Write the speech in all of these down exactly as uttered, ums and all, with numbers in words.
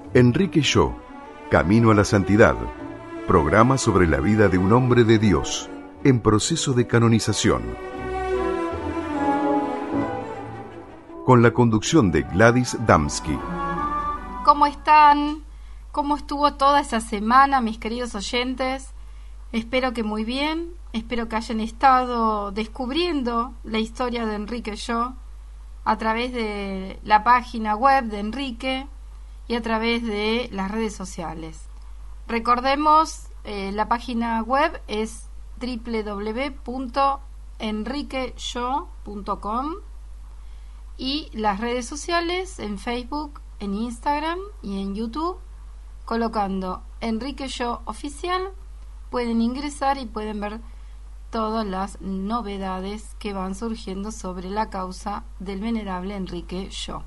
Enrique Yo, Camino a la Santidad, programa sobre la vida de un hombre de Dios en proceso de canonización. Con la conducción de Gladys Damsky. ¿Cómo están? ¿Cómo estuvo toda esa semana, mis queridos oyentes? Espero que muy bien, espero que hayan estado descubriendo la historia de Enrique Yo a través de la página web de Enrique y a través de las redes sociales. Recordemos, eh, la página web es doble u doble u doble u punto enrique yo punto com y las redes sociales en Facebook, en Instagram y en YouTube, colocando Enrique Yo Oficial, pueden ingresar y pueden ver todas las novedades que van surgiendo sobre la causa del venerable Enrique Yo.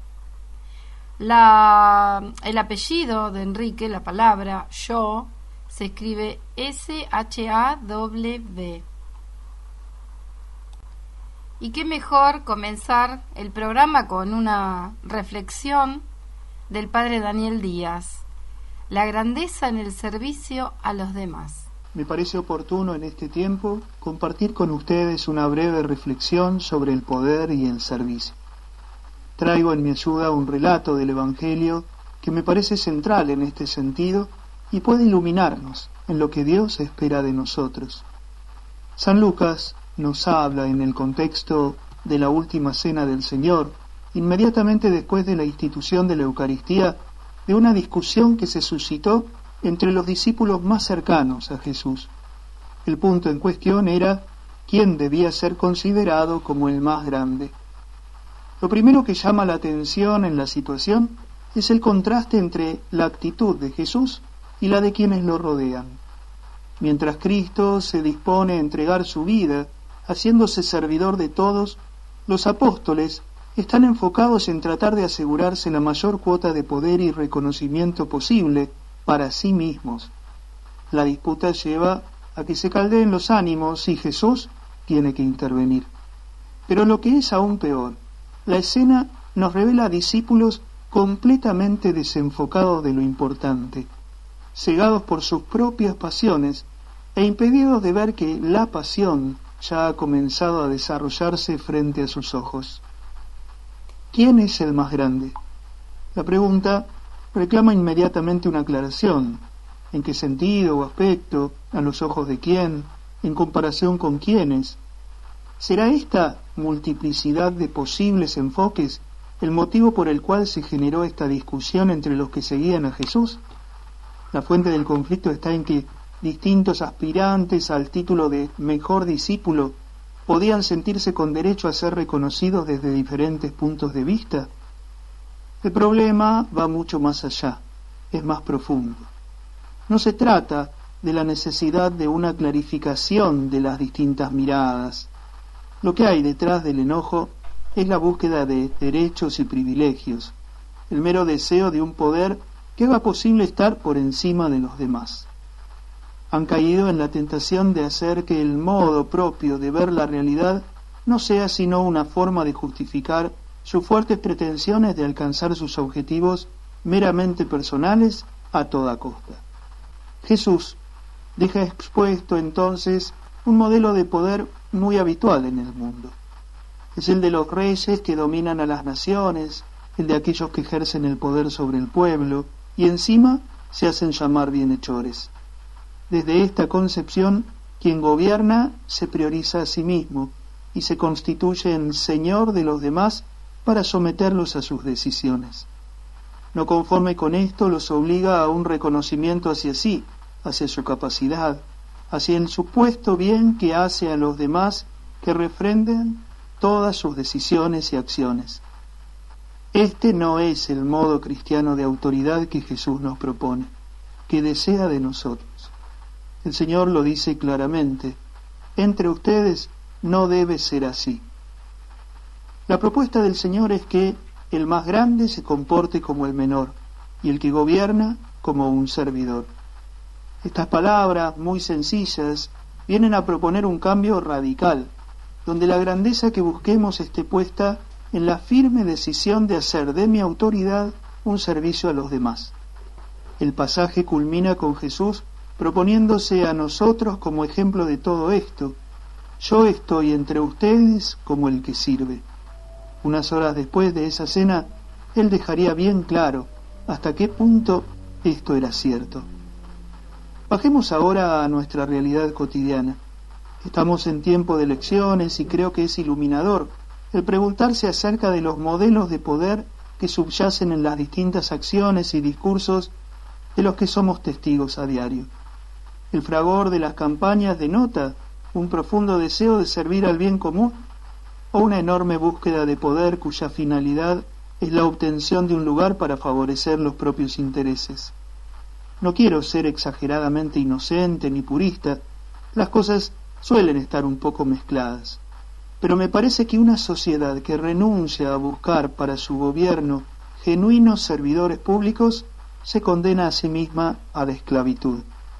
La, el apellido de Enrique, la palabra Yo, se escribe S H A W. Y qué mejor comenzar el programa con una reflexión del padre Daniel Díaz, la grandeza en el servicio a los demás. Me parece oportuno en este tiempo compartir con ustedes una breve reflexión sobre el poder y el servicio. Traigo en mi ayuda un relato del Evangelio que me parece central en este sentido y puede iluminarnos en lo que Dios espera de nosotros. San Lucas nos habla en el contexto de la última cena del Señor, inmediatamente después de la institución de la Eucaristía, de una discusión que se suscitó entre los discípulos más cercanos a Jesús. El punto en cuestión era quién debía ser considerado como el más grande. Lo primero que llama la atención en la situación es el contraste entre la actitud de Jesús y la de quienes lo rodean. Mientras Cristo se dispone a entregar su vida, haciéndose servidor de todos, los apóstoles están enfocados en tratar de asegurarse la mayor cuota de poder y reconocimiento posible para sí mismos. La disputa lleva a que se caldeen los ánimos y Jesús tiene que intervenir. Pero lo que es aún peor, la escena nos revela a discípulos completamente desenfocados de lo importante, cegados por sus propias pasiones e impedidos de ver que la pasión ya ha comenzado a desarrollarse frente a sus ojos. ¿Quién es el más grande? La pregunta reclama inmediatamente una aclaración. ¿En qué sentido o aspecto? ¿A los ojos de quién? ¿En comparación con quiénes? ¿Será esta multiplicidad de posibles enfoques el motivo por el cual se generó esta discusión entre los que seguían a Jesús? La fuente del conflicto está en que distintos aspirantes al título de mejor discípulo podían sentirse con derecho a ser reconocidos desde diferentes puntos de vista. El problema va mucho más allá, es más profundo. No se trata de la necesidad de una clarificación de las distintas miradas. Lo que hay detrás del enojo es la búsqueda de derechos y privilegios, el mero deseo de un poder que haga posible estar por encima de los demás. Han caído en la tentación de hacer que el modo propio de ver la realidad no sea sino una forma de justificar sus fuertes pretensiones de alcanzar sus objetivos meramente personales a toda costa. Jesús deja expuesto entonces un modelo de poder muy habitual en el mundo. Es el de los reyes que dominan a las naciones, el de aquellos que ejercen el poder sobre el pueblo y encima se hacen llamar bienhechores. Desde esta concepción, quien gobierna se prioriza a sí mismo y se constituye en señor de los demás para someterlos a sus decisiones. No conforme con esto, los obliga a un reconocimiento hacia sí, hacia su capacidad, hacia el supuesto bien que hace a los demás que refrenden todas sus decisiones y acciones. Este no es el modo cristiano de autoridad que Jesús nos propone, que desea de nosotros. El Señor lo dice claramente: entre ustedes no debe ser así. La propuesta del Señor es que el más grande se comporte como el menor y el que gobierna como un servidor. Estas palabras muy sencillas vienen a proponer un cambio radical, donde la grandeza que busquemos esté puesta en la firme decisión de hacer de mi autoridad un servicio a los demás. El pasaje culmina con Jesús proponiéndose a nosotros como ejemplo de todo esto. Yo estoy entre ustedes como el que sirve. Unas horas después de esa cena, él dejaría bien claro hasta qué punto esto era cierto. Bajemos ahora a nuestra realidad cotidiana. Estamos en tiempo de elecciones y creo que es iluminador el preguntarse acerca de los modelos de poder que subyacen en las distintas acciones y discursos de los que somos testigos a diario. El fragor de las campañas denota un profundo deseo de servir al bien común o una enorme búsqueda de poder cuya finalidad es la obtención de un lugar para favorecer los propios intereses. No quiero ser exageradamente inocente ni purista, las cosas suelen estar un poco mezcladas, pero me parece que una sociedad que renuncia a buscar para su gobierno genuinos servidores públicos se condena a sí misma a la esclavitud.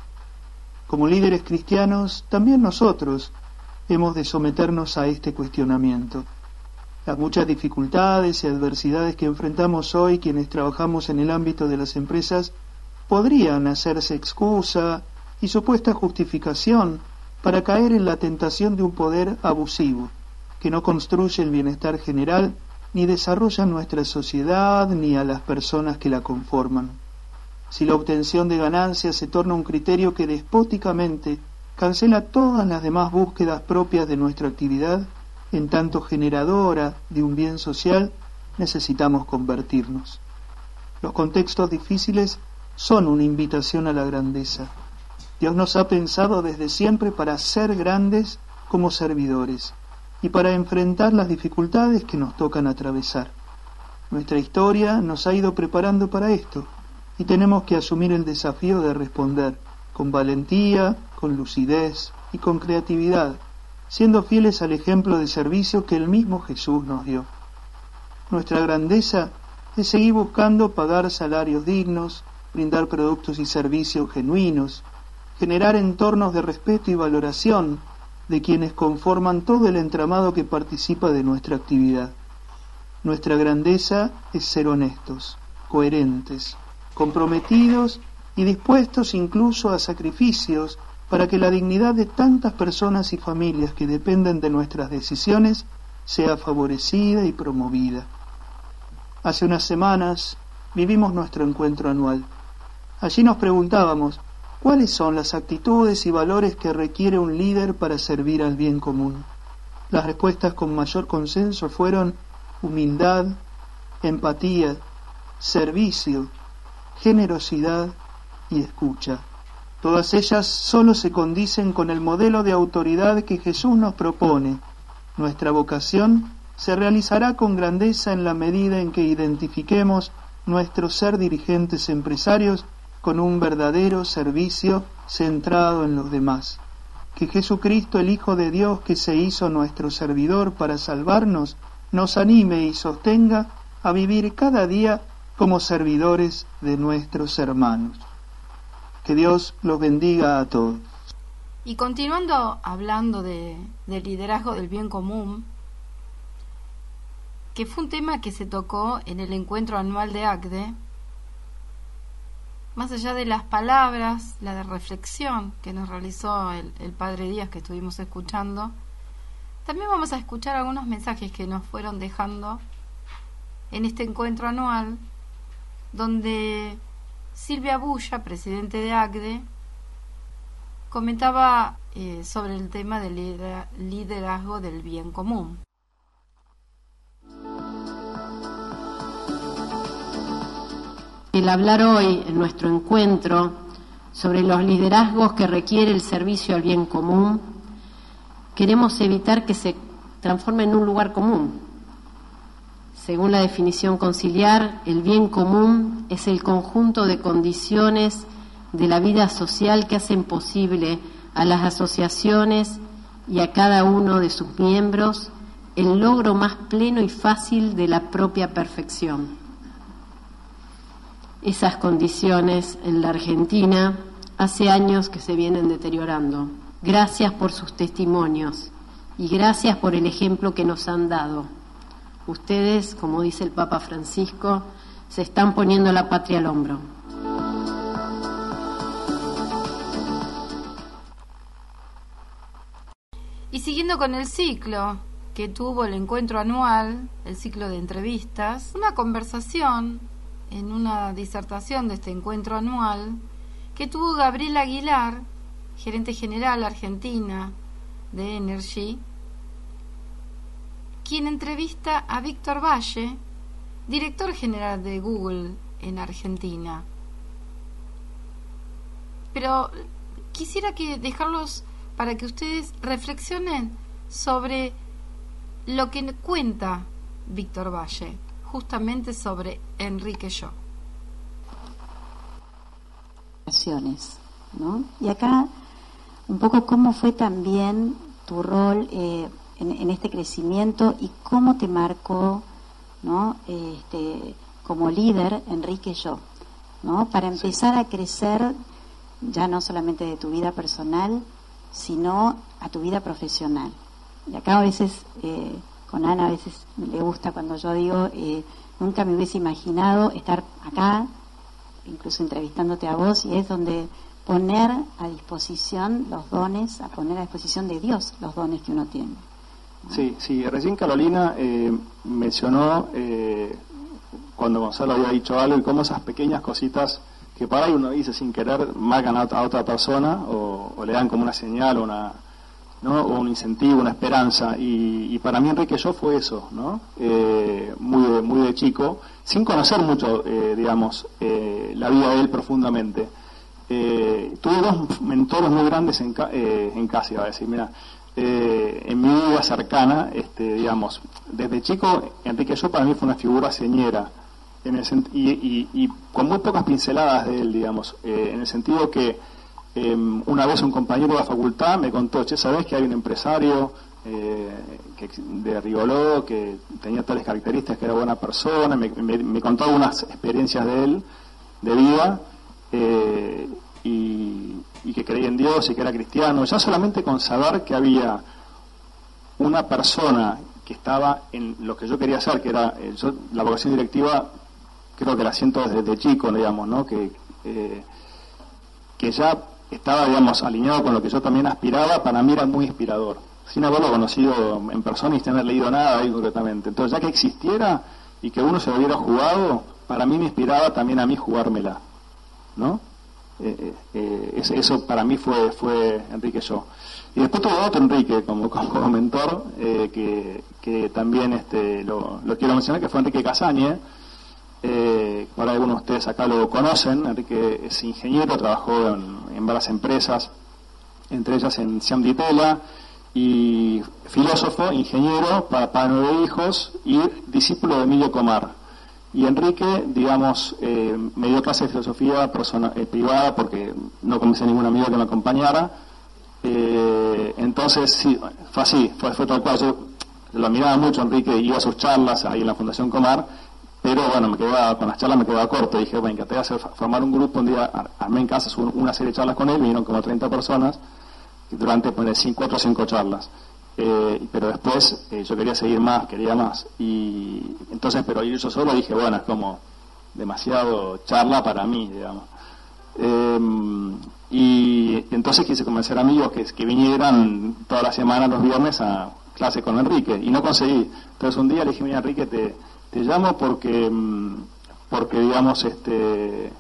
Como líderes cristianos, también nosotros hemos de someternos a este cuestionamiento. Las muchas dificultades y adversidades que enfrentamos hoy quienes trabajamos en el ámbito de las empresas podrían hacerse excusa y supuesta justificación para caer en la tentación de un poder abusivo, que no construye el bienestar general ni desarrolla nuestra sociedad ni a las personas que la conforman. Si la obtención de ganancias se torna un criterio que despóticamente cancela todas las demás búsquedas propias de nuestra actividad, en tanto generadora de un bien social, necesitamos convertirnos. Los contextos difíciles son una invitación a la grandeza. Dios nos ha pensado desde siempre para ser grandes como servidores y para enfrentar las dificultades que nos tocan atravesar. Nuestra historia nos ha ido preparando para esto y tenemos que asumir el desafío de responder con valentía, con lucidez y con creatividad, siendo fieles al ejemplo de servicio que el mismo Jesús nos dio. Nuestra grandeza es seguir buscando pagar salarios dignos, brindar productos y servicios genuinos, generar entornos de respeto y valoración de quienes conforman todo el entramado que participa de nuestra actividad. Nuestra grandeza es ser honestos, coherentes, comprometidos y dispuestos incluso a sacrificios para que la dignidad de tantas personas y familias que dependen de nuestras decisiones sea favorecida y promovida. Hace unas semanas vivimos nuestro encuentro anual. Allí nos preguntábamos, ¿cuáles son las actitudes y valores que requiere un líder para servir al bien común? Las respuestas con mayor consenso fueron humildad, empatía, servicio, generosidad y escucha. Todas ellas solo se condicen con el modelo de autoridad que Jesús nos propone. Nuestra vocación se realizará con grandeza en la medida en que identifiquemos nuestro ser dirigentes empresarios con un verdadero servicio centrado en los demás. Que Jesucristo, el Hijo de Dios que se hizo nuestro servidor para salvarnos, nos anime y sostenga a vivir cada día como servidores de nuestros hermanos. Que Dios los bendiga a todos. Y continuando hablando de, del liderazgo del bien común, que fue un tema que se tocó en el encuentro anual de A C D E, más allá de las palabras, la de reflexión que nos realizó el, el Padre Díaz que estuvimos escuchando, también vamos a escuchar algunos mensajes que nos fueron dejando en este encuentro anual, donde Silvia Bulla, presidente de A C D E, comentaba eh, sobre el tema del liderazgo del bien común. El hablar hoy en nuestro encuentro sobre los liderazgos que requiere el servicio al bien común, queremos evitar que se transforme en un lugar común. Según la definición conciliar, el bien común es el conjunto de condiciones de la vida social que hacen posible a las asociaciones y a cada uno de sus miembros el logro más pleno y fácil de la propia perfección. Esas condiciones en la Argentina hace años que se vienen deteriorando. Gracias por sus testimonios y gracias por el ejemplo que nos han dado. Ustedes, como dice el Papa Francisco, se están poniendo la patria al hombro. siguiendo con el ciclo que tuvo el encuentro anual, el ciclo de entrevistas, una conversación en una disertación de este encuentro anual que tuvo Gabriela Aguilar, gerente general argentina de Energy, quien entrevista a Víctor Valle, director general de Google en Argentina. Pero quisiera que dejarlos para que ustedes reflexionen sobre lo que cuenta Víctor Valle, justamente sobre Enrique Yo. ¿No? Y acá un poco cómo fue también tu rol eh, en, en este crecimiento y cómo te marcó, ¿no? este, como líder Enrique Yo, ¿no? Para empezar a crecer ya no solamente de tu vida personal, sino a tu vida profesional. Y acá a veces, eh, con Ana a veces le gusta cuando yo digo, eh, nunca me hubiese imaginado estar acá, incluso entrevistándote a vos, y es donde poner a disposición los dones, a poner a disposición de Dios los dones que uno tiene. Sí, sí, recién Carolina eh, mencionó eh, cuando Gonzalo había dicho algo y cómo esas pequeñas cositas que para ahí uno dice sin querer marcan a otra persona o, o le dan como una señal o una, ¿no? o un incentivo, una esperanza, y, y para mí Enrique Yo fue eso, ¿no? Eh, muy, de, muy de chico, sin conocer mucho, eh, digamos, eh, la vida de él profundamente. Eh, tuve dos mentores muy grandes en, eh, en casa, iba a decir, mira, eh, en mi vida cercana, este, digamos, desde chico, Enrique Yo para mí fue una figura señera, en el y, y, y con muy pocas pinceladas de él, digamos, eh, en el sentido que eh, una vez un compañero de la facultad me contó, che, ¿sabés que hay un empresario eh, que, de Rigoló que tenía tales características, que era buena persona? Me, me, me contó algunas experiencias de él, de vida, eh, y, y que creía en Dios y que era cristiano. Ya solamente con saber que había una persona que estaba en lo que yo quería hacer, que era eh, yo, la vocación directiva, creo que la siento desde chico, digamos, ¿no? Que, eh, que ya estaba, digamos, alineado con lo que yo también aspiraba, para mí era muy inspirador, sin haberlo conocido en persona y sin haber leído nada ahí concretamente. Entonces, ya que existiera y que uno se lo hubiera jugado, para mí me inspiraba también a mí jugármela, ¿no? Eh, eh, eso, eso para mí fue fue Enrique Yo. Y después tuve otro Enrique como, como mentor, eh, que, que también este, lo, lo quiero mencionar, que fue Enrique Casañe. Eh, ahora algunos de ustedes acá lo conocen. Enrique es ingeniero, trabajó en, en varias empresas, entre ellas en Siam Di Tella, y filósofo, ingeniero, papá de nueve hijos y discípulo de Emilio Comar. Y Enrique, digamos, eh, me dio clase de filosofía persona, eh, privada, porque no convencí a ningún amigo que me acompañara. Eh, entonces, sí, fue así, fue, fue tal cual. Yo lo admiraba mucho, Enrique, iba a sus charlas ahí en la Fundación Comar, pero bueno, me quedaba, con las charlas me quedaba corto. Dije, bueno, encanté hacer, formar un grupo. Un día armé en casa una serie de charlas con él, vinieron como treinta personas, durante pues, cuatro o cinco charlas. Eh, pero después eh, yo quería seguir más, quería más, y entonces, pero ir yo solo dije, bueno, es como demasiado charla para mí, digamos. Eh, y entonces quise convencer a amigos que, que vinieran todas las semanas, los viernes, a clase con Enrique, y no conseguí. Entonces un día le dije, mira, Enrique, te, te llamo porque, porque digamos, este...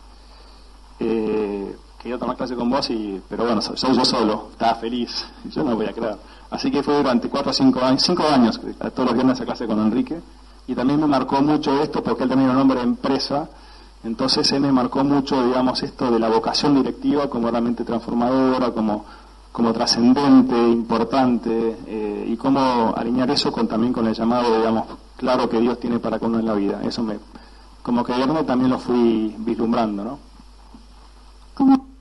Eh, quería tomar clase con vos, y pero bueno, soy yo solo, estaba feliz, yo no voy a creer. Así que fue durante cuatro o cinco años, cinco años, todos los viernes a clase con Enrique, y también me marcó mucho esto, porque él también era un hombre de empresa, entonces él me marcó mucho, digamos, esto de la vocación directiva como realmente transformadora, como, como trascendente, importante, eh, y cómo alinear eso con también con el llamado, digamos, claro que Dios tiene para con uno en la vida. Eso me, como que yo también lo fui vislumbrando, ¿no? ¿Cómo?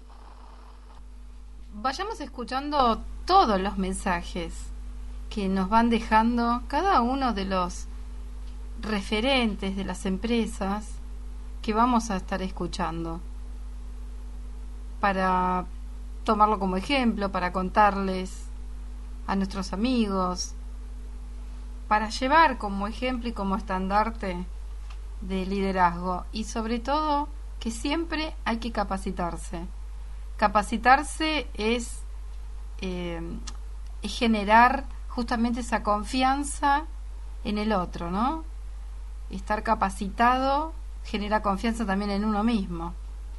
Vayamos escuchando todos los mensajes que nos van dejando cada uno de los referentes de las empresas que vamos a estar escuchando, para tomarlo como ejemplo, para contarles a nuestros amigos, para llevar como ejemplo y como estandarte de liderazgo, y sobre todo que siempre hay que capacitarse. Capacitarse es eh, es generar justamente esa confianza en el otro, ¿no? Estar capacitado genera confianza también en uno mismo.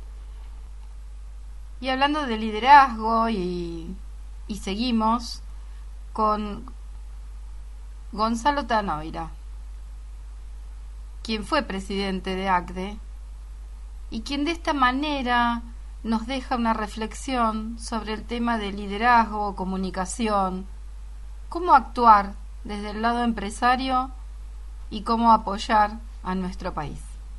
Y hablando de liderazgo, y, y seguimos con Gonzalo Tanoira, quien fue presidente de A C D E y quien de esta manera nos deja una reflexión sobre el tema de liderazgo, comunicación, cómo actuar desde el lado empresario y cómo apoyar a nuestro país.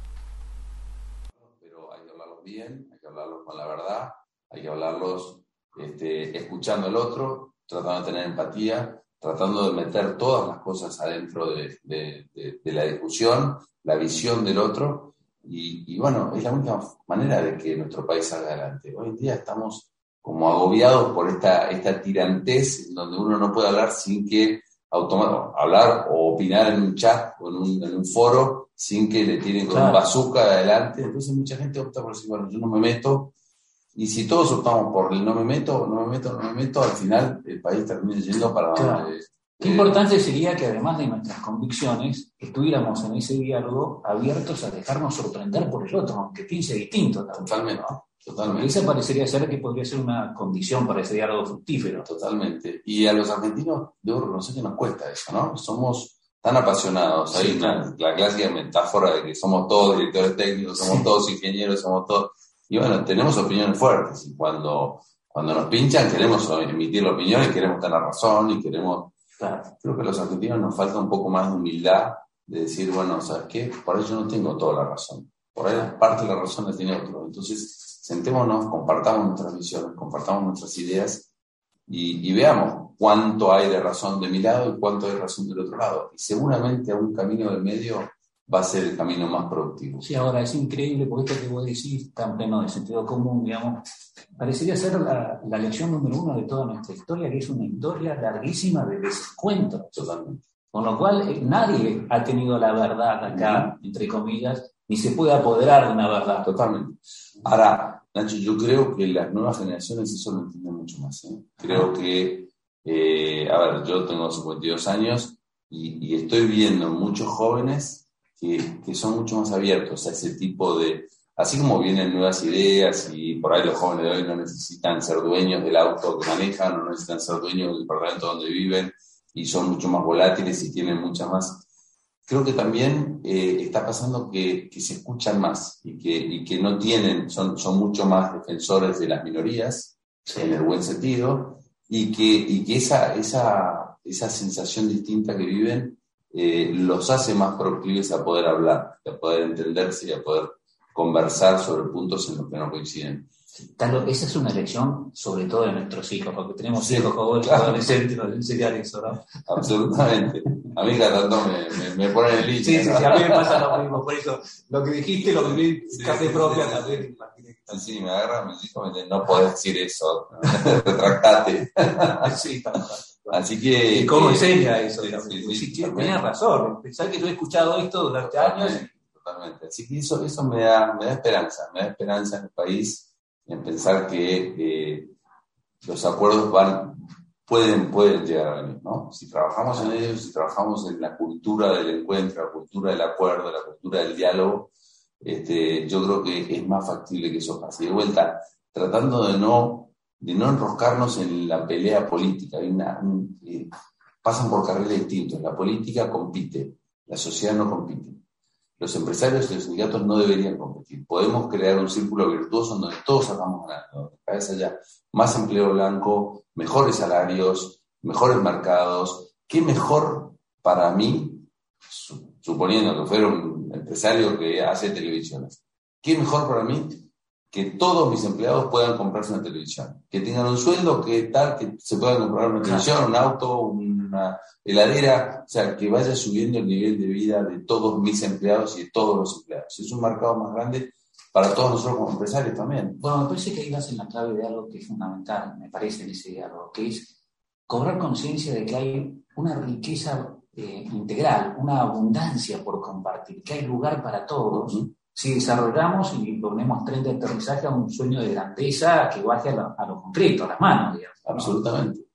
Pero hay que hablarlos bien, hay que hablarlos con la verdad, hay que hablarlos este, escuchando al otro, tratando de tener empatía, tratando de meter todas las cosas adentro de, de, de, de la discusión, la visión del otro, y, y bueno, es la única manera de que nuestro país salga adelante. Hoy en día estamos como agobiados por esta, esta tirantez en donde uno no puede hablar sin que automa- hablar o opinar en un chat o en un, en un foro sin que le tiren con Claro. un bazooka adelante. Entonces mucha gente opta por decir, bueno, yo no me meto, y si todos optamos por el no me meto, no me meto, no me meto, al final el país termina yendo para Claro. donde... Qué eh, importante sería que además de nuestras convicciones, estuviéramos en ese diálogo abiertos a dejarnos sorprender por el otro, aunque piense distinto también, Totalmente, ¿no? Porque totalmente. esa parecería ser que podría ser una condición para ese diálogo fructífero. Totalmente. Y a los argentinos, debo reconocer que nos cuesta eso, ¿no? Somos tan apasionados. Hay Sí, una, claro. la clásica metáfora de que somos todos directores técnicos, somos Sí. todos ingenieros, somos todos... Y bueno, tenemos opiniones fuertes. Y cuando, cuando nos pinchan, queremos emitir la opinión y queremos tener razón y queremos... Claro. Creo que a los argentinos nos falta un poco más de humildad de decir, bueno, ¿sabes qué? Por ahí yo no tengo toda la razón. Por ahí parte de la razón la tiene otro. Entonces, sentémonos, compartamos nuestras visiones, compartamos nuestras ideas y, y veamos cuánto hay de razón de mi lado y cuánto hay de razón del otro lado. Y seguramente a un camino del medio va a ser el camino más productivo. Sí, ahora es increíble porque esto que vos decís, tan pleno de sentido común, digamos, parecería ser la, la lección número uno de toda nuestra historia, que es una historia larguísima de desencuentros. Totalmente. Con lo cual, eh, nadie ha tenido la verdad acá, entre comillas, ni se puede apoderar de una verdad. Totalmente. Ahora, Nacho, yo creo que las nuevas generaciones eso lo entienden mucho más, ¿eh? Creo que, eh, a ver, yo tengo cincuenta y dos años y, y estoy viendo muchos jóvenes que, que son mucho más abiertos a ese tipo de... Así como vienen nuevas ideas y por ahí los jóvenes de hoy no necesitan ser dueños del auto que manejan, no necesitan ser dueños del departamento donde viven y son mucho más volátiles y tienen muchas más... Creo que también eh, está pasando que, que se escuchan más y que, y que no tienen, son, son mucho más defensores de las minorías, sí, en el buen sentido, y que, y que esa, esa, esa sensación distinta que viven eh, los hace más proclives a poder hablar, a poder entenderse y a poder conversar sobre puntos en los que no coinciden. Tal, esa es una lección sobre todo de nuestros hijos, porque tenemos Sí, hijos jóvenes, claro. adolescentes, nos enseñan eso, ¿no? Absolutamente. A mí cada tanto me, me, me ponen en línea. Sí, sí, ¿no? sí, a mí me pasa lo mismo, por eso lo que dijiste, lo que vi, Sí, café sí, propia sí, también. Sí, sí, me agarran mis hijos y me dicen, no podés decir eso, retractate. Sí, tal cual. Así que... ¿Y cómo eh, enseña eso? Sí, digamos? sí, Pues sí, sí, che, totalmente. tenés razón, pensar que yo he escuchado esto durante años. Totalmente, totalmente. Así que eso, eso me da, me da esperanza, me da esperanza en el país, en pensar que eh, los acuerdos van, pueden, pueden llegar a venir, ¿no? Si trabajamos en ellos, si trabajamos en la cultura del encuentro, la cultura del acuerdo, la cultura del diálogo, este, yo creo que es más factible que eso pase. Y de vuelta, tratando de no, de no enroscarnos en la pelea política. Hay una, un, eh, pasan por carriles distintos. La política compite, la sociedad no compite. Los empresarios y los sindicatos no deberían competir. Podemos crear un círculo virtuoso en donde todos salgamos ganando, donde cada vez haya más empleo blanco, mejores salarios, mejores mercados. ¿Qué mejor para mí, suponiendo que fuera un empresario que hace televisiones, qué mejor para mí que todos mis empleados puedan comprarse una televisión, que tengan un sueldo, que tal, que se puedan comprar una televisión, un auto, una heladera, o sea, que vaya subiendo el nivel de vida de todos mis empleados y de todos los empleados. Es un mercado más grande para todos nosotros como empresarios también. Bueno, me parece que ahí vas en la clave de algo que es fundamental, me parece, en ese diálogo, que es cobrar conciencia de que hay una riqueza eh, integral, una abundancia por compartir, que hay lugar para todos. Uh-huh. Si desarrollamos y ponemos tren de aterrizaje a un sueño de grandeza que baje a lo, a lo concreto, a las manos, digamos, ¿no? Absolutamente,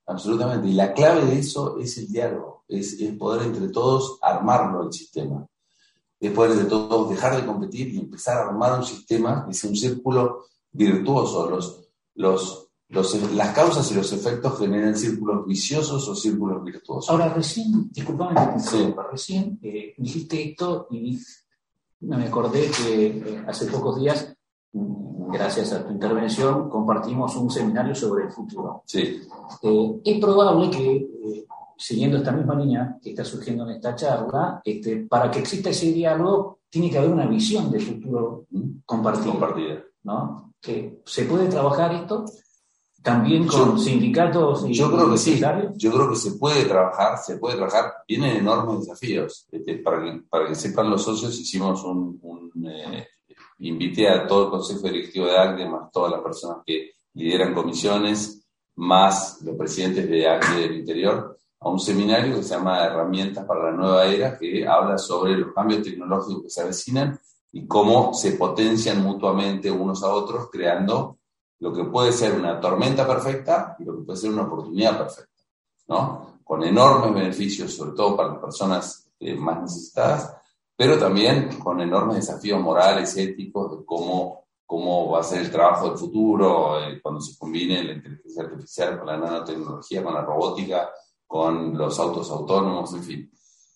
absolutamente. Y la clave de eso es el diálogo, es, es poder entre todos armarlo el sistema. Es poder entre todos dejar de competir y empezar a armar un sistema que sea un círculo virtuoso. Los, los, los, las causas y los efectos generan círculos viciosos o círculos virtuosos. Ahora, recién, disculpame, sí. recién eh, dijiste esto y me acordé que eh, hace pocos días, gracias a tu intervención, compartimos un seminario sobre el futuro. Sí. Eh, es probable que, eh, siguiendo esta misma línea que está surgiendo en esta charla, este, para que exista ese diálogo, tiene que haber una visión de futuro compartida. compartida. ¿No? Que ¿se puede trabajar esto también con yo, sindicatos y yo creo que sí, yo creo que se puede trabajar, se puede trabajar, vienen enormes desafíos. Este, para, que, para que sepan los socios, hicimos un, un eh, invité a todo el Consejo Directivo de ACDE, más todas las personas que lideran comisiones, más los presidentes de ACDE del interior, a un seminario que se llama Herramientas para la Nueva Era, que habla sobre los cambios tecnológicos que se avecinan y cómo se potencian mutuamente unos a otros, creando lo que puede ser una tormenta perfecta y lo que puede ser una oportunidad perfecta, ¿no? Con enormes beneficios, sobre todo para las personas eh, más necesitadas, pero también con enormes desafíos morales, éticos, de cómo, cómo va a ser el trabajo del futuro, eh, cuando se combine la inteligencia artificial con la nanotecnología, con la robótica, con los autos autónomos, en fin.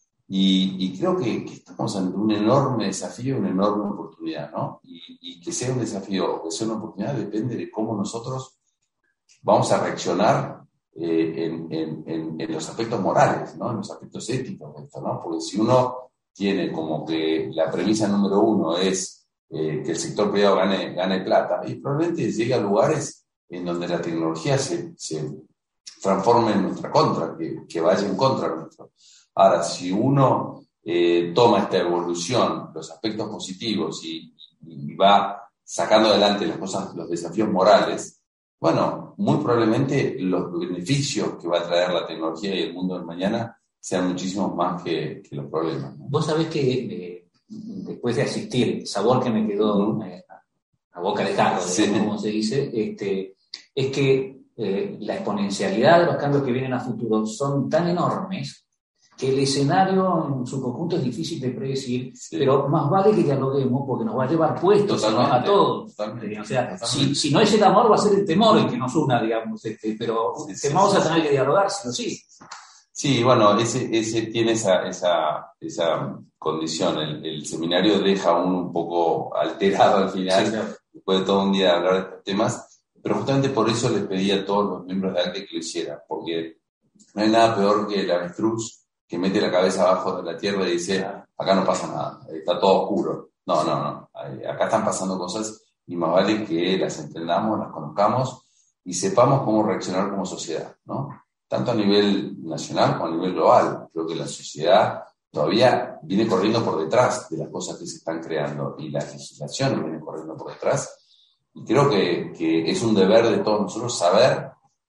Y, y creo que, que estamos ante un enorme desafío, una enorme oportunidad, ¿no? Y, y que sea un desafío o que sea una oportunidad depende de cómo nosotros vamos a reaccionar eh, en, en, en, en los aspectos morales, ¿no? En los aspectos éticos de esto, ¿no? Porque si uno tiene como que la premisa número uno es eh, que el sector privado gane, gane plata, y probablemente llegue a lugares en donde la tecnología se, se transforme en nuestra contra, que, que vaya en contra nuestro. Ahora, si uno eh, toma esta evolución, los aspectos positivos y, y va sacando adelante las cosas, los desafíos morales, bueno, muy probablemente los beneficios que va a traer la tecnología y el mundo del mañana sean muchísimos más que, que los problemas, ¿no? Vos sabés que eh, después de asistir, sabor que me quedó eh, a boca de jarro, sí, como se dice, este, es que eh, la exponencialidad de los cambios que vienen a futuro son tan enormes que el escenario en su conjunto es difícil de predecir, sí, pero más vale que dialoguemos porque nos va a llevar puestos a todos. Totalmente, o sea, si, si no es el amor, va a ser el temor el que nos una, digamos, este, pero sí, sí, vamos sí, a tener que dialogar, sí o sí. Sí, bueno, ese, ese tiene esa, esa, esa condición. El, el seminario deja a uno un poco alterado al final, sí, claro, después de todo un día de hablar de estos temas, pero justamente por eso les pedí a todos los miembros de ACDE que lo hicieran, porque no hay nada peor que el avestruz que mete la cabeza abajo de la tierra y dice, acá no pasa nada, está todo oscuro. No, no, no, acá están pasando cosas y más vale que las entendamos, las conozcamos y sepamos cómo reaccionar como sociedad, ¿no? Tanto a nivel nacional como a nivel global. Creo que la sociedad todavía viene corriendo por detrás de las cosas que se están creando y las legislaciones vienen corriendo por detrás. Y creo que, que es un deber de todos nosotros saber,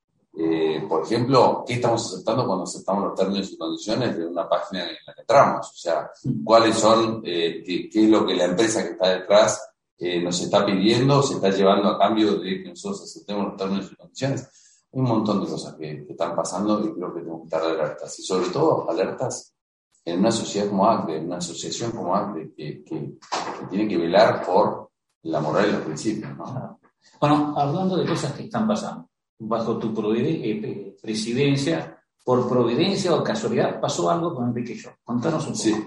eh, por ejemplo, qué estamos aceptando cuando aceptamos los términos y condiciones de una página en la que entramos. O sea, cuáles son, eh, qué, qué es lo que la empresa que está detrás eh, nos está pidiendo, se está llevando a cambio de que nosotros aceptemos los términos y condiciones. Hay un montón de cosas que, que están pasando y creo que tenemos que estar alertas. Y sobre todo, alertas en una sociedad como ACDE, en una asociación como ACDE, que, que, que tiene que velar por la moral y los principios, ¿no? Bueno, hablando de cosas que están pasando, bajo tu eh, presidencia, por providencia o casualidad, pasó algo con Enrique Yo. Contanos un poco. Sí.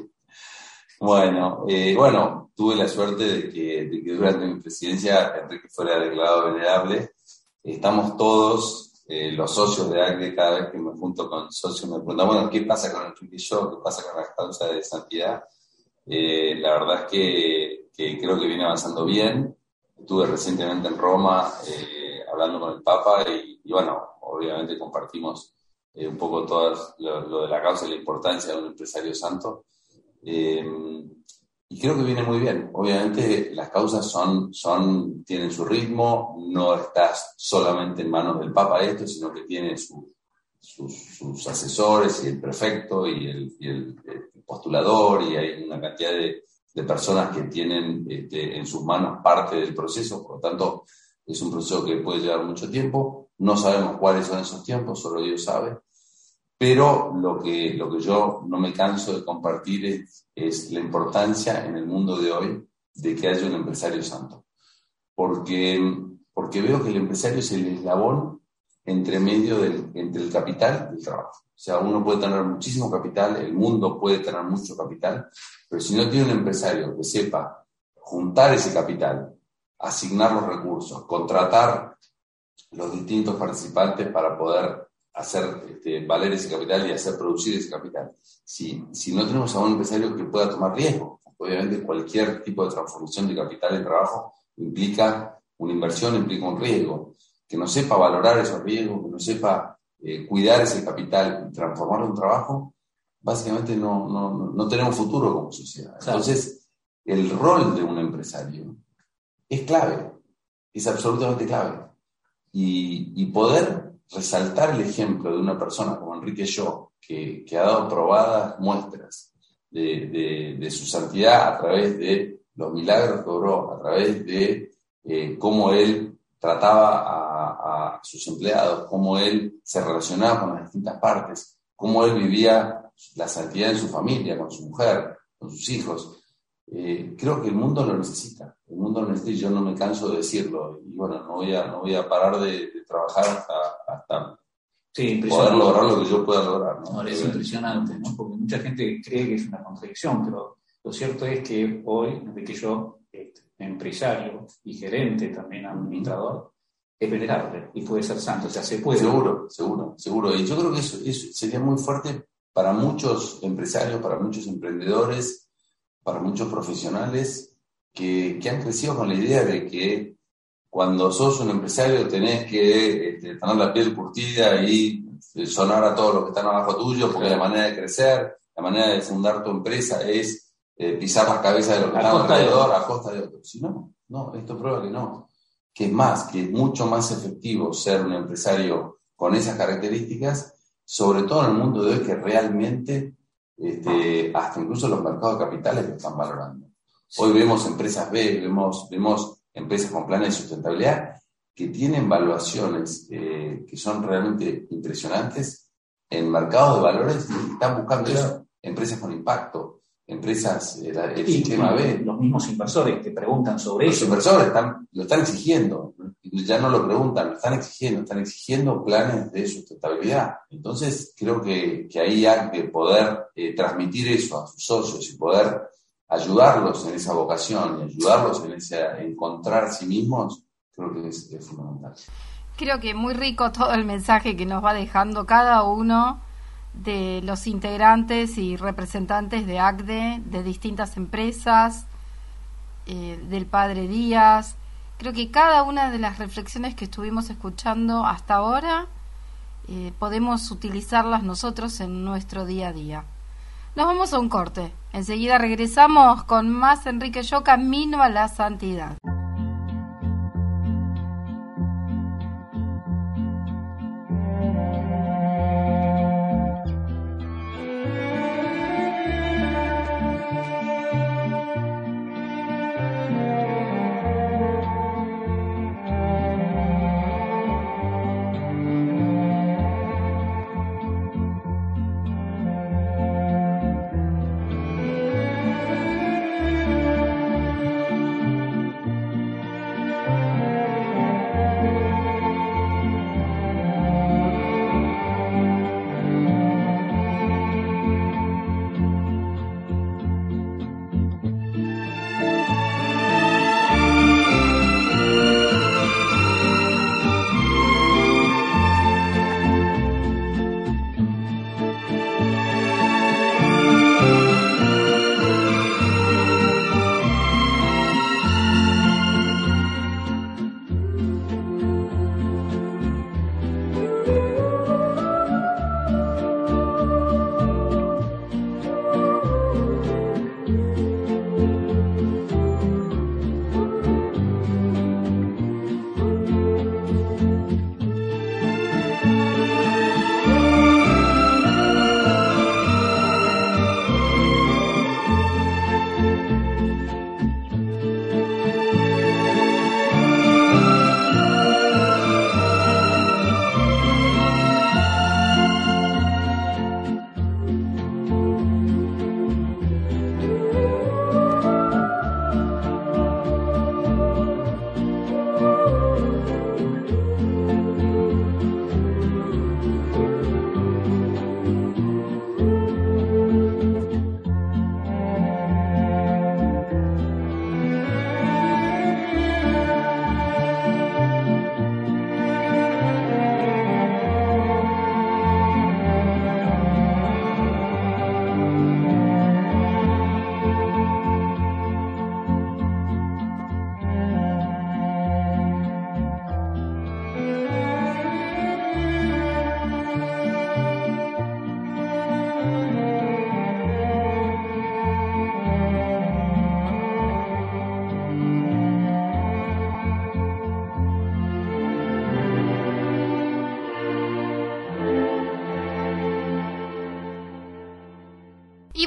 Bueno, eh, bueno, tuve la suerte de que, de que durante mi presidencia Enrique fuera declarado venerable. Estamos todos... Eh, los socios de ACDE, cada vez que me junto con socios me preguntan, bueno, ¿qué pasa con Enrique Yo? ¿Qué pasa con la causa de santidad? Eh, la verdad es que, que creo que viene avanzando bien. Estuve recientemente en Roma eh, hablando con el Papa y, y bueno, obviamente compartimos eh, un poco todo lo, lo de la causa y la importancia de un empresario santo. Eh, Y creo que viene muy bien. Obviamente las causas son, son, tienen su ritmo, no está solamente en manos del Papa esto, sino que tiene su, sus, sus asesores y el prefecto y el, y el, el postulador, y hay una cantidad de, de personas que tienen este, en sus manos parte del proceso. Por lo tanto, es un proceso que puede llevar mucho tiempo. no sabemos cuáles son esos tiempos, solo Dios sabe, pero lo que, lo que yo no me canso de compartir es, es la importancia en el mundo de hoy de que haya un empresario santo, porque, porque veo que el empresario es el eslabón entre medio del, entre el capital y el trabajo. O sea, uno puede tener muchísimo capital, el mundo puede tener mucho capital, pero si no tiene un empresario que sepa juntar ese capital, asignar los recursos, contratar los distintos participantes para poder hacer este, valer ese capital y hacer producir ese capital. Si, si no tenemos a un empresario que pueda tomar riesgo, obviamente cualquier tipo de transformación de capital en trabajo implica una inversión, implica un riesgo, que no sepa valorar esos riesgos, que no sepa eh, cuidar ese capital y transformarlo en trabajo, básicamente no, no, no tenemos futuro como sociedad. Entonces, el rol de un empresario es clave, es absolutamente clave. Y, y poder resaltar el ejemplo de una persona como Enrique Yo, que, que ha dado probadas muestras de, de, de su santidad a través de los milagros que obró, a través de eh, cómo él trataba a, a sus empleados, cómo él se relacionaba con las distintas partes, cómo él vivía la santidad en su familia, con su mujer, con sus hijos. Eh, creo que el mundo lo necesita, el mundo lo necesita y yo no me canso de decirlo. Y bueno, no voy a, no voy a parar de, de trabajar hasta, hasta sí, poder lograr lo que yo pueda lograr, ¿no? No, es impresionante, ¿no? Porque mucha gente cree que es una contradicción, pero lo cierto es que hoy, Enrique Yo, este, empresario y gerente, también administrador, es venerable y puede ser santo, o sea, se puede. Seguro, seguro, seguro. Y yo creo que eso, eso sería muy fuerte para muchos empresarios, para muchos emprendedores, para muchos profesionales que, que han crecido con la idea de que cuando sos un empresario tenés que este, tener la piel curtida y sonar a todos los que están abajo tuyo, porque la manera de crecer, la manera de fundar tu empresa es eh, pisar las cabezas de los que están alrededor a costa de otros. Si no, no, esto prueba que no. Que es más, que es mucho más efectivo ser un empresario con esas características, sobre todo en el mundo de hoy que realmente Este, hasta incluso los mercados de capitales lo están valorando. Hoy vemos empresas B, vemos, vemos empresas con planes de sustentabilidad que tienen valuaciones eh, que son realmente impresionantes en mercados de valores que están buscando eso. Empresas con impacto, empresas, eh, el y, sistema B. Los mismos inversores que preguntan sobre los eso. Los inversores están, lo están exigiendo, ya no lo preguntan, lo están exigiendo, están exigiendo planes de sustentabilidad. Entonces, creo que, que ahí hay que poder eh, transmitir eso a sus socios y poder ayudarlos en esa vocación y ayudarlos en ese a encontrar a sí mismos, creo que es, es fundamental. Creo que muy rico todo el mensaje que nos va dejando cada uno de los integrantes y representantes de A C D E, de distintas empresas, eh, del Padre Díaz. Creo que cada una de las reflexiones que estuvimos escuchando hasta ahora eh, podemos utilizarlas nosotros en nuestro día a día. Nos vamos a un corte. Enseguida regresamos con más Enrique Yo, Camino a la Santidad.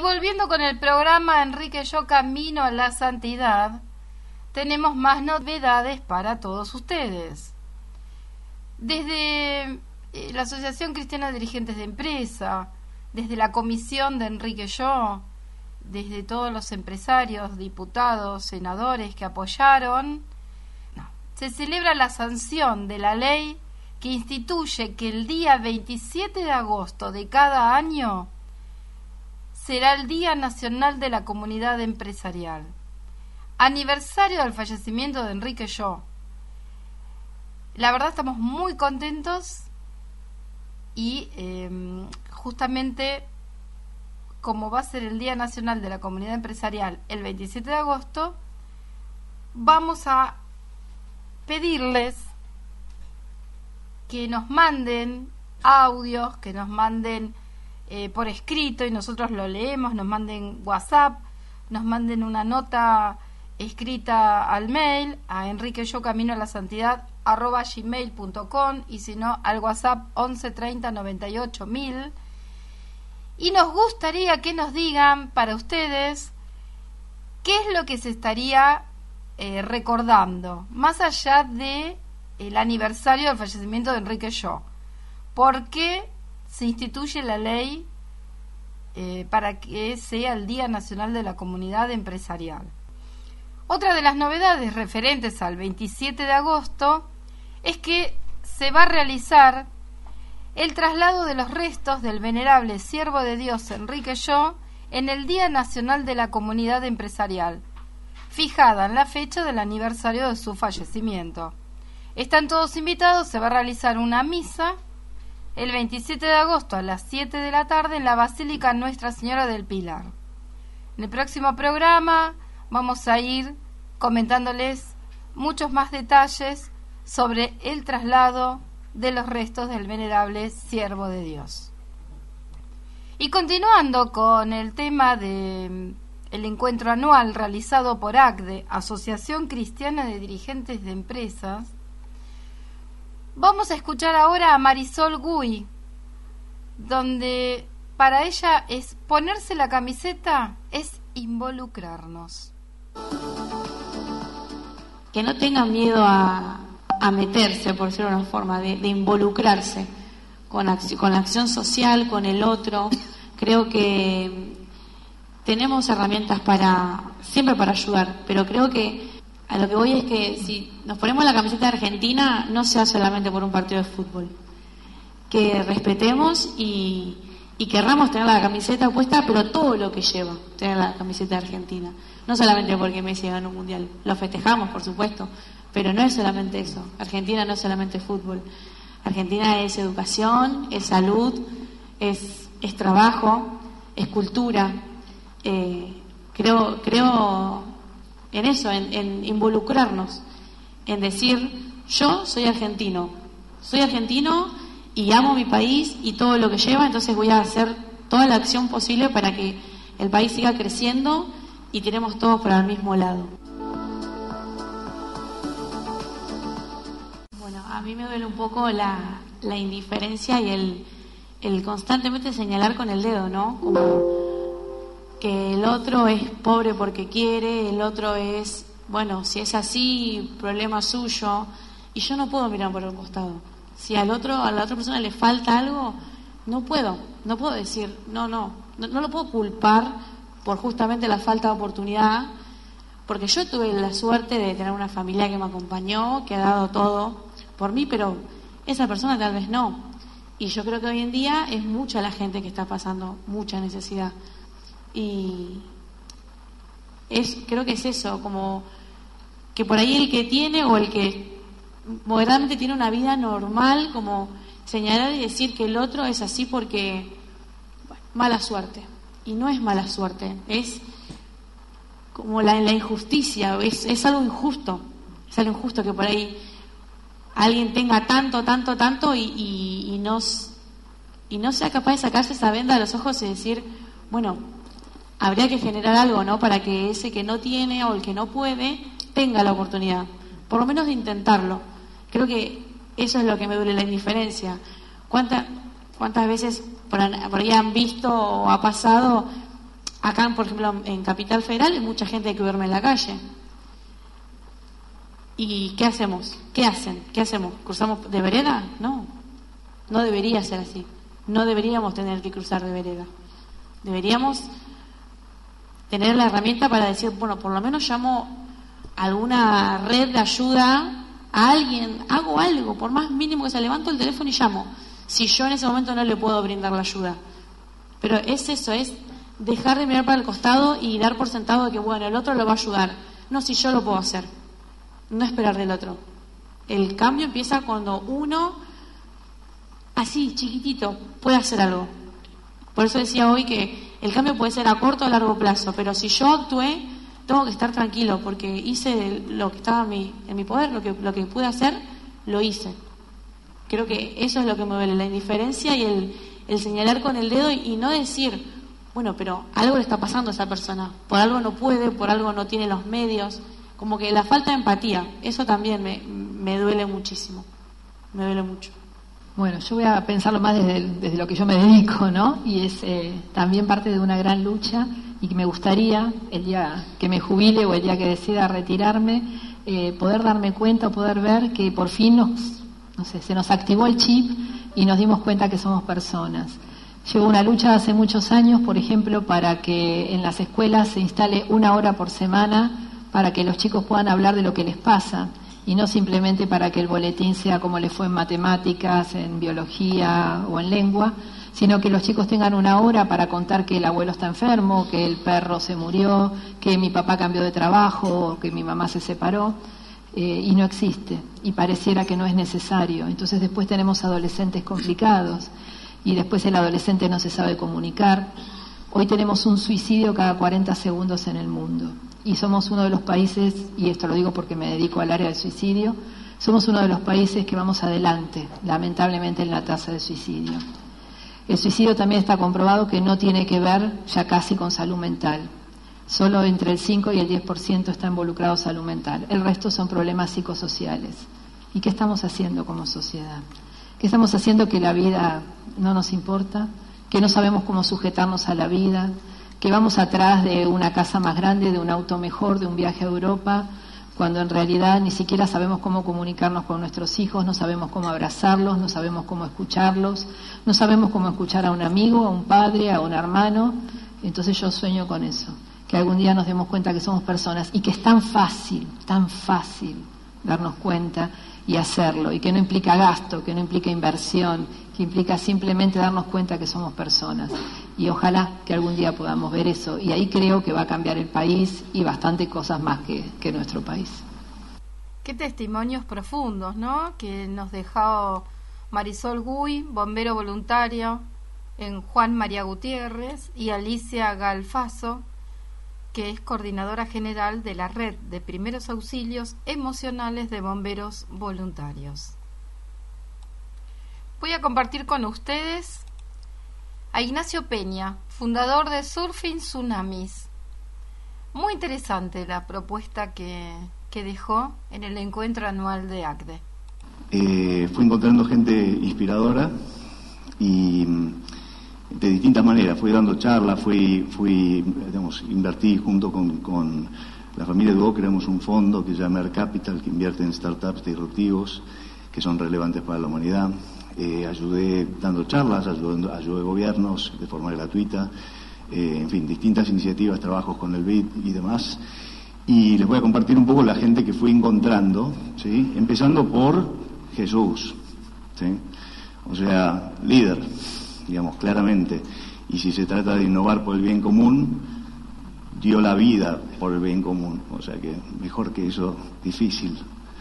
volviendo con el programa Enrique Yo Camino a la Santidad, tenemos más novedades para todos ustedes. Desde eh, la Asociación Cristiana de Dirigentes de Empresa, desde la comisión de Enrique Yo, desde todos los empresarios, diputados, senadores que apoyaron, no, se celebra la sanción de la ley que instituye que el día veintisiete de agosto de cada año será el Día Nacional de la Comunidad Empresarial, aniversario del fallecimiento de Enrique Yo. La verdad estamos muy contentos y eh, justamente como va a ser el Día Nacional de la Comunidad Empresarial el veintisiete de agosto, vamos a pedirles que nos manden audios, que nos manden eh, por escrito y nosotros lo leemos, nos manden WhatsApp, nos manden una nota escrita al mail a enriqueyocaminoalasantidad arroba gmail punto com y si no al WhatsApp once treinta noventa y ocho mil. Y nos gustaría que nos digan para ustedes qué es lo que se estaría eh, recordando, más allá de el aniversario del fallecimiento de Enrique Yo. ¿Por qué se instituye la ley eh, para que sea el Día Nacional de la Comunidad Empresarial? Otra de las novedades referentes al veintisiete de agosto es que se va a realizar el traslado de los restos del venerable siervo de Dios Enrique Yo en el Día Nacional de la Comunidad Empresarial, fijada en la fecha del aniversario de su fallecimiento. Están todos invitados, se va a realizar una misa el veintisiete de agosto a las siete de la tarde en la Basílica Nuestra Señora del Pilar. En el próximo programa vamos a ir comentándoles muchos más detalles sobre el traslado de los restos del venerable siervo de Dios. Y continuando con el tema de el encuentro anual realizado por A C D E, Asociación Cristiana de Dirigentes de Empresas, vamos a escuchar ahora a Marisol Gui, donde para ella es ponerse la camiseta, es involucrarnos. Que no tengan miedo a a meterse, por decirlo de una forma, de, de involucrarse con, acción, con la acción social, con el otro. Creo que tenemos herramientas para, siempre para ayudar, pero creo que a lo que voy es que si nos ponemos la camiseta de Argentina, no sea solamente por un partido de fútbol. Que respetemos y, y querramos tener la camiseta puesta, pero todo lo que lleva tener la camiseta de Argentina. No solamente porque Messi ganó un mundial, lo festejamos, por supuesto, pero no es solamente eso. Argentina no es solamente fútbol. Argentina es educación, es salud, es, es trabajo, es cultura. Eh, creo, creo en eso, en, en involucrarnos, en decir, yo soy argentino, soy argentino y amo mi país y todo lo que lleva, entonces voy a hacer toda la acción posible para que el país siga creciendo y tiremos todos para el mismo lado. A mí me duele un poco la, la indiferencia y el, el constantemente señalar con el dedo, ¿no? Como que el otro es pobre porque quiere, el otro es, bueno, si es así, problema suyo. Y yo no puedo mirar por el costado. Si al otro, a la otra persona le falta algo, no puedo, no puedo decir, no, no, no, no lo puedo culpar por justamente la falta de oportunidad, porque yo tuve la suerte de tener una familia que me acompañó, que ha dado todo por mí, pero esa persona tal vez no. Y yo creo que hoy en día es mucha la gente que está pasando mucha necesidad. Y es, creo que es eso, como que por ahí el que tiene o el que moderadamente tiene una vida normal, como señalar y decir que el otro es así porque, bueno, mala suerte. Y no es mala suerte, es como la, la injusticia, es, es algo injusto, es algo injusto que por ahí alguien tenga tanto, tanto, tanto y, y, y, no, y no sea capaz de sacarse esa venda de los ojos y decir, bueno, habría que generar algo, ¿no? Para que ese que no tiene o el que no puede tenga la oportunidad, por lo menos de intentarlo. Creo que eso es lo que me duele, la indiferencia. ¿Cuántas, cuántas veces por, por ahí han visto o ha pasado acá, por ejemplo, en Capital Federal hay mucha gente que duerme en la calle. ¿Y qué hacemos? ¿Qué hacen? ¿Qué hacemos? ¿Cruzamos de vereda? No, no debería ser así. No deberíamos tener que cruzar de vereda. Deberíamos tener la herramienta para decir, bueno, por lo menos llamo a alguna red de ayuda, a alguien, hago algo, por más mínimo que sea, levanto el teléfono y llamo, si yo en ese momento no le puedo brindar la ayuda. Pero es eso, es dejar de mirar para el costado y dar por sentado de que, bueno, el otro lo va a ayudar. No, si yo lo puedo hacer. No esperar del otro. El cambio empieza cuando uno, así, chiquitito, puede hacer algo. Por eso decía hoy que el cambio puede ser a corto o a largo plazo, pero si yo actué, tengo que estar tranquilo, porque hice lo que estaba en mi, en mi poder, lo que, lo que pude hacer, lo hice. Creo que eso es lo que me duele, la indiferencia y el, el señalar con el dedo y, y no decir, bueno, pero algo le está pasando a esa persona, por algo no puede, por algo no tiene los medios. Como que la falta de empatía, eso también me, me duele muchísimo, me duele mucho. Bueno, yo voy a pensarlo más desde, el, desde lo que yo me dedico, ¿no? Y es eh, también parte de una gran lucha y que me gustaría, el día que me jubile o el día que decida retirarme, eh, poder darme cuenta o poder ver que por fin nos, no sé, se nos activó el chip y nos dimos cuenta que somos personas. Llevo una lucha hace muchos años, por ejemplo, para que en las escuelas se instale una hora por semana para que los chicos puedan hablar de lo que les pasa y no simplemente para que el boletín sea como les fue en matemáticas, en biología o en lengua, sino que los chicos tengan una hora para contar que el abuelo está enfermo, que el perro se murió, que mi papá cambió de trabajo, que mi mamá se separó, eh, y no existe, y pareciera que no es necesario. Entonces después tenemos adolescentes complicados y después el adolescente no se sabe comunicar. Hoy tenemos un suicidio cada cuarenta segundos en el mundo. Y somos uno de los países, y esto lo digo porque me dedico al área del suicidio, somos uno de los países que vamos adelante, lamentablemente, en la tasa de suicidio. El suicidio también está comprobado que no tiene que ver ya casi con salud mental. Solo entre el cinco y el diez por ciento está involucrado salud mental. El resto son problemas psicosociales. ¿Y qué estamos haciendo como sociedad? ¿Qué estamos haciendo que la vida no nos importa? ¿Que no sabemos cómo sujetarnos a la vida? Que vamos atrás de una casa más grande, de un auto mejor, de un viaje a Europa, cuando en realidad ni siquiera sabemos cómo comunicarnos con nuestros hijos, no sabemos cómo abrazarlos, no sabemos cómo escucharlos, no sabemos cómo escuchar a un amigo, a un padre, a un hermano. Entonces yo sueño con eso, que algún día nos demos cuenta que somos personas y que es tan fácil, tan fácil darnos cuenta y hacerlo, y que no implica gasto, que no implica inversión, que implica simplemente darnos cuenta que somos personas. Y ojalá que algún día podamos ver eso, y ahí creo que va a cambiar el país y bastante cosas más que, que nuestro país. Qué testimonios profundos, ¿no?, que nos dejó Marisol Guy, bombero voluntario en Juan María Gutiérrez, y Alicia Galfaso, que es coordinadora general de la Red de Primeros Auxilios Emocionales de Bomberos Voluntarios. Voy a compartir con ustedes a Ignacio Peña, fundador de Surfing Tsunamis. Muy interesante la propuesta que, que dejó en el encuentro anual de A C D E. Eh, fui encontrando gente inspiradora y de distintas maneras. Fui dando charlas, fui, fui digamos, invertí junto con, con la familia Duo, creamos un fondo que se llama Air Capital, que invierte en startups disruptivos que son relevantes para la humanidad. Eh, ayudé dando charlas, ayudé, ayudé gobiernos de forma gratuita, eh, en fin, distintas iniciativas, trabajos con el B I D y demás. Y les voy a compartir un poco la gente que fui encontrando, ¿sí? Empezando por Jesús, ¿sí? O sea, líder, digamos, claramente. Y si se trata de innovar por el bien común, dio la vida por el bien común. O sea que mejor que eso, difícil.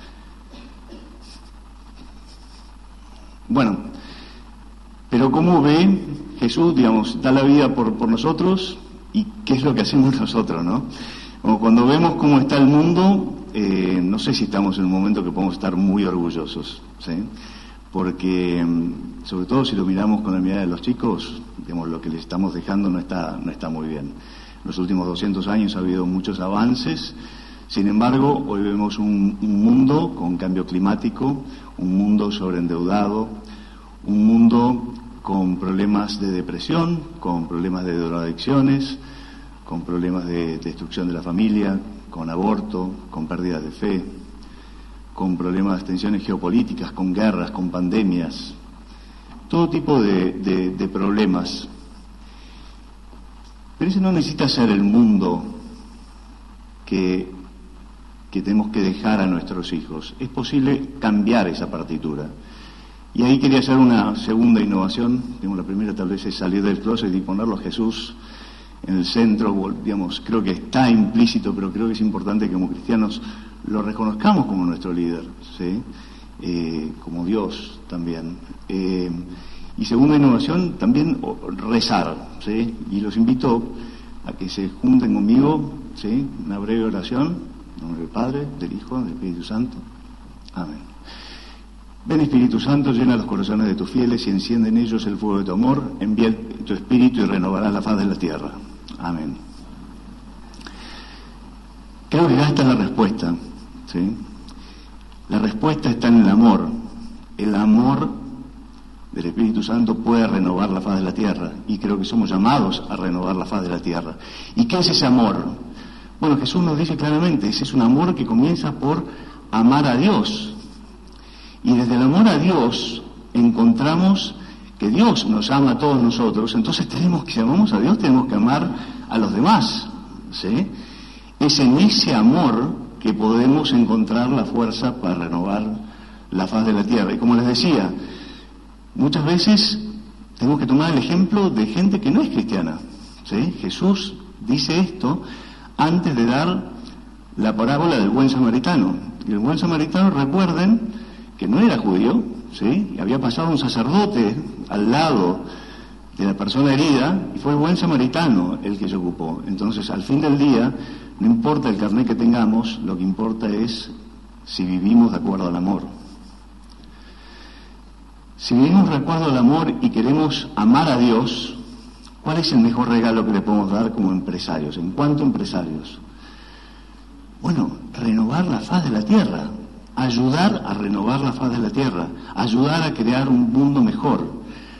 Bueno, pero ¿cómo ve Jesús, digamos, da la vida por, por nosotros? ¿Y qué es lo que hacemos nosotros, no? Como cuando vemos cómo está el mundo, eh, no sé si estamos en un momento que podemos estar muy orgullosos, ¿sí? Porque, sobre todo si lo miramos con la mirada de los chicos, digamos, lo que les estamos dejando no está, no está muy bien. En los últimos doscientos años ha habido muchos avances. Sin embargo, hoy vemos un, un mundo con cambio climático, un mundo sobreendeudado, un mundo con problemas de depresión, con problemas de drogadicciones, con problemas de destrucción de la familia, con aborto, con pérdida de fe, con problemas de tensiones geopolíticas, con guerras, con pandemias, todo tipo de, de, de problemas. Pero ese no necesita ser el mundo que, que tenemos que dejar a nuestros hijos. Es posible cambiar esa partitura. Y ahí quería hacer una segunda innovación. Digamos, la primera tal vez es salir del closet y ponerlo a Jesús en el centro. Digamos, creo que está implícito, pero creo que es importante que como cristianos lo reconozcamos como nuestro líder, ¿sí? Eh, como Dios también. Eh, y segunda innovación, también rezar, ¿sí? Y los invito a que se junten conmigo, ¿sí? Una breve oración, en nombre del Padre, del Hijo, del Espíritu Santo. Amén. Ven Espíritu Santo, llena los corazones de tus fieles y enciende en ellos el fuego de tu amor, envía tu Espíritu y renovarás la faz de la tierra. Amén. Creo que acá está la respuesta, ¿sí? La respuesta está en el amor. El amor del Espíritu Santo puede renovar la faz de la tierra, y creo que somos llamados a renovar la faz de la tierra. ¿Y qué es ese amor? Bueno, Jesús nos dice claramente, ese es un amor que comienza por amar a Dios. Y desde el amor a Dios encontramos que Dios nos ama a todos nosotros, entonces tenemos que, si amamos a Dios, tenemos que amar a los demás, ¿sí? Es en ese amor que podemos encontrar la fuerza para renovar la faz de la tierra. Y como les decía, muchas veces tenemos que tomar el ejemplo de gente que no es cristiana, ¿sí? Jesús dice esto antes de dar la parábola del buen samaritano. Y el buen samaritano, recuerden, que no era judío, ¿sí? Y había pasado un sacerdote al lado de la persona herida, y fue el buen samaritano el que se ocupó. Entonces, al fin del día, no importa el carnet que tengamos, lo que importa es si vivimos de acuerdo al amor. Si vivimos de acuerdo al amor y queremos amar a Dios, ¿cuál es el mejor regalo que le podemos dar como empresarios? ¿En cuánto empresarios? Bueno, renovar la faz de la tierra. Ayudar a renovar la faz de la tierra, ayudar a crear un mundo mejor.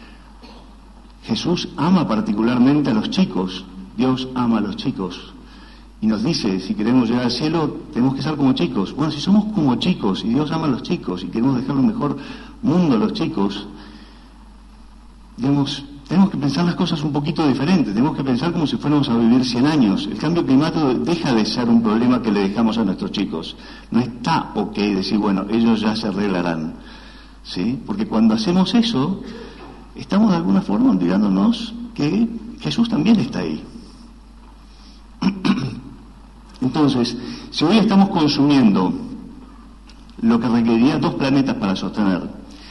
Jesús ama particularmente a los chicos, Dios ama a los chicos, y nos dice, si queremos llegar al cielo, tenemos que ser como chicos. Bueno, si somos como chicos, y Dios ama a los chicos, y queremos dejar un mejor mundo a los chicos, digamos, tenemos que pensar las cosas un poquito diferente, tenemos que pensar como si fuéramos a vivir cien años. El cambio climático deja de ser un problema que le dejamos a nuestros chicos. No está ok decir, bueno, ellos ya se arreglarán, ¿sí? Porque cuando hacemos eso, estamos de alguna forma olvidándonos que Jesús también está ahí. Entonces, si hoy estamos consumiendo lo que requeriría dos planetas para sostener,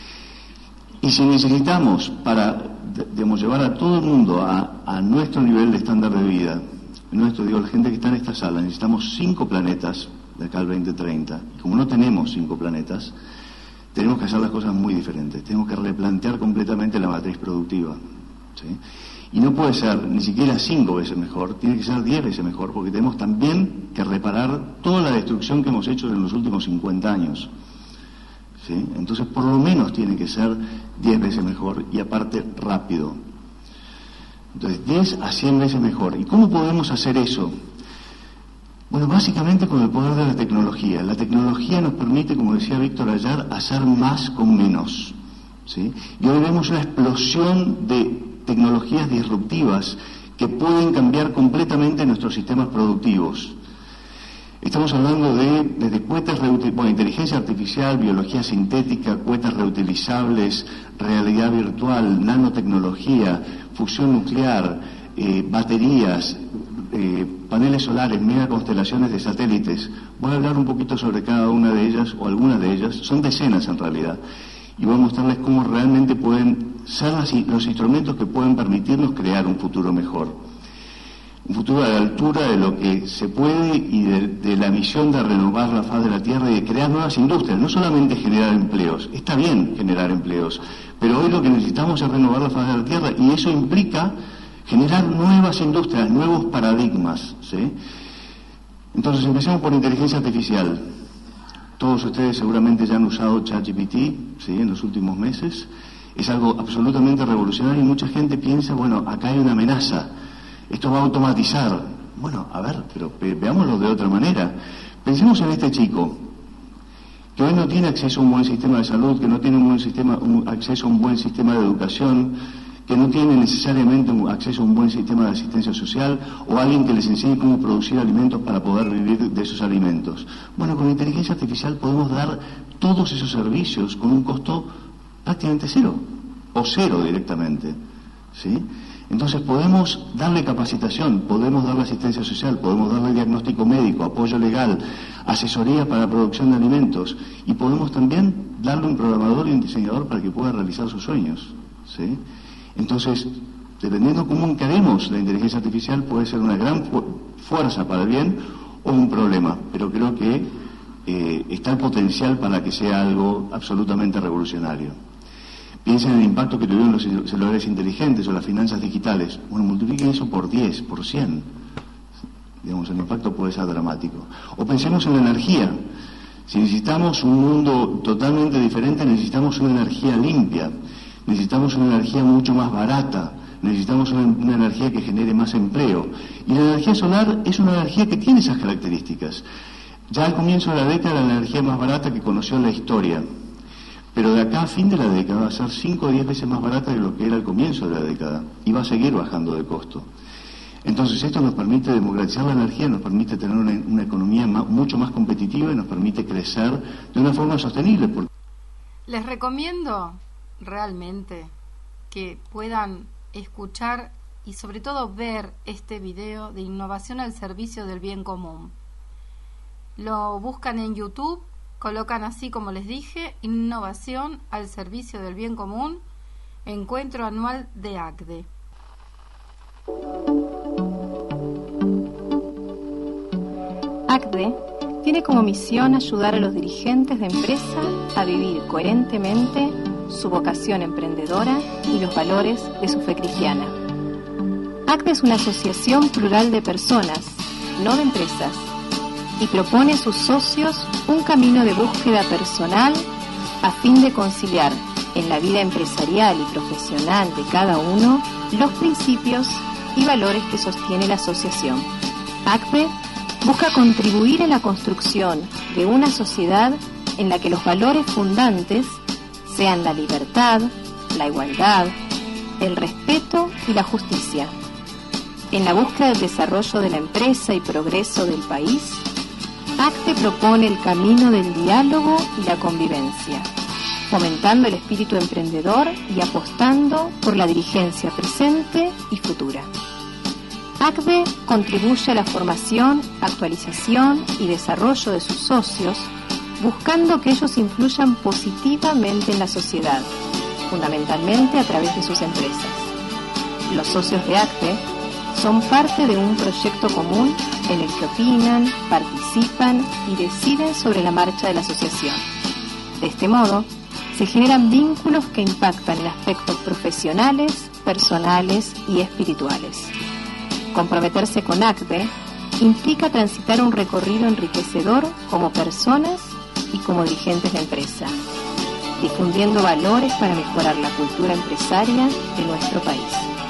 y si necesitamos para, digamos, llevar a todo el mundo a, a nuestro nivel de estándar de vida, nuestro, digo, la gente que está en esta sala, necesitamos cinco planetas de acá al veinte treinta. Y como no tenemos cinco planetas, tenemos que hacer las cosas muy diferentes. Tenemos que replantear completamente la matriz productiva, ¿sí? Y no puede ser ni siquiera cinco veces mejor, tiene que ser diez veces mejor, porque tenemos también que reparar toda la destrucción que hemos hecho en los últimos cincuenta años. ¿Sí? Entonces, por lo menos tiene que ser diez veces mejor, y aparte rápido. Entonces, diez a cien veces mejor. ¿Y cómo podemos hacer eso? Bueno, básicamente con el poder de la tecnología. La tecnología nos permite, como decía Víctor ayer, hacer más con menos, ¿sí? Y hoy vemos una explosión de tecnologías disruptivas que pueden cambiar completamente nuestros sistemas productivos. Estamos hablando de desde cuetas reutilizables, bueno, inteligencia artificial, biología sintética, cuetas reutilizables, realidad virtual, nanotecnología, fusión nuclear, eh, baterías, eh, paneles solares, megaconstelaciones de satélites. Voy a hablar un poquito sobre cada una de ellas, o algunas de ellas, son decenas en realidad, y voy a mostrarles cómo realmente pueden ser los instrumentos que pueden permitirnos crear un futuro mejor. Un futuro a la altura de lo que se puede y de, de la misión de renovar la faz de la tierra y de crear nuevas industrias, no solamente generar empleos. Está bien generar empleos, pero hoy lo que necesitamos es renovar la faz de la tierra, y eso implica generar nuevas industrias, nuevos paradigmas, ¿sí? Entonces empecemos por inteligencia artificial. Todos ustedes seguramente ya han usado ChatGPT, ¿sí?, en los últimos meses. Es algo absolutamente revolucionario y mucha gente piensa, bueno, acá hay una amenaza. Esto va a automatizar Bueno, a ver, pero veámoslo de otra manera. Pensemos en este chico que hoy no tiene acceso a un buen sistema de salud, que no tiene un buen sistema, un acceso a un buen sistema de educación, que no tiene necesariamente un acceso a un buen sistema de asistencia social, o alguien que les enseñe cómo producir alimentos para poder vivir de esos alimentos. Bueno, con la inteligencia artificial podemos dar todos esos servicios con un costo prácticamente cero, o cero directamente, ¿sí? Entonces podemos darle capacitación, podemos darle asistencia social, podemos darle diagnóstico médico, apoyo legal, asesoría para la producción de alimentos, y podemos también darle un programador y un diseñador para que pueda realizar sus sueños, ¿sí? Entonces, dependiendo cómo encaremos la inteligencia artificial, puede ser una gran fu- fuerza para el bien o un problema, pero creo que eh, está el potencial para que sea algo absolutamente revolucionario. Piensen en el impacto que tuvieron los celulares inteligentes o las finanzas digitales. Bueno, multipliquen eso por diez, por cien. Digamos, el impacto puede ser dramático. O pensemos en la energía. Si necesitamos un mundo totalmente diferente, necesitamos una energía limpia. Necesitamos una energía mucho más barata. Necesitamos una, una energía que genere más empleo. Y la energía solar es una energía que tiene esas características. Ya al comienzo de la década era la energía más barata que conoció la historia. Pero de acá a fin de la década va a ser cinco o diez veces más barata de lo que era al comienzo de la década. Y va a seguir bajando de costo. Entonces esto nos permite democratizar la energía, nos permite tener una, una economía más, mucho más competitiva y nos permite crecer de una forma sostenible. Porque... Les recomiendo realmente que puedan escuchar y sobre todo ver este video de innovación al servicio del bien común. Lo buscan en YouTube, colocan así como les dije, innovación al servicio del bien común, encuentro anual de A C D E. A C D E tiene como misión ayudar a los dirigentes de empresa a vivir coherentemente su vocación emprendedora y los valores de su fe cristiana. A C D E es una asociación plural de personas, no de empresas, y propone a sus socios un camino de búsqueda personal a fin de conciliar en la vida empresarial y profesional de cada uno los principios y valores que sostiene la asociación. A C D E busca contribuir en la construcción de una sociedad en la que los valores fundantes sean la libertad, la igualdad, el respeto y la justicia. En la búsqueda del desarrollo de la empresa y progreso del país, A C D E propone el camino del diálogo y la convivencia, fomentando el espíritu emprendedor y apostando por la dirigencia presente y futura. A C D E contribuye a la formación, actualización y desarrollo de sus socios, buscando que ellos influyan positivamente en la sociedad, fundamentalmente a través de sus empresas. Los socios de A C D E son parte de un proyecto común en el que opinan, participan y deciden sobre la marcha de la asociación. De este modo, se generan vínculos que impactan en aspectos profesionales, personales y espirituales. Comprometerse con A C D E implica transitar un recorrido enriquecedor como personas y como dirigentes de empresa, difundiendo valores para mejorar la cultura empresaria de nuestro país.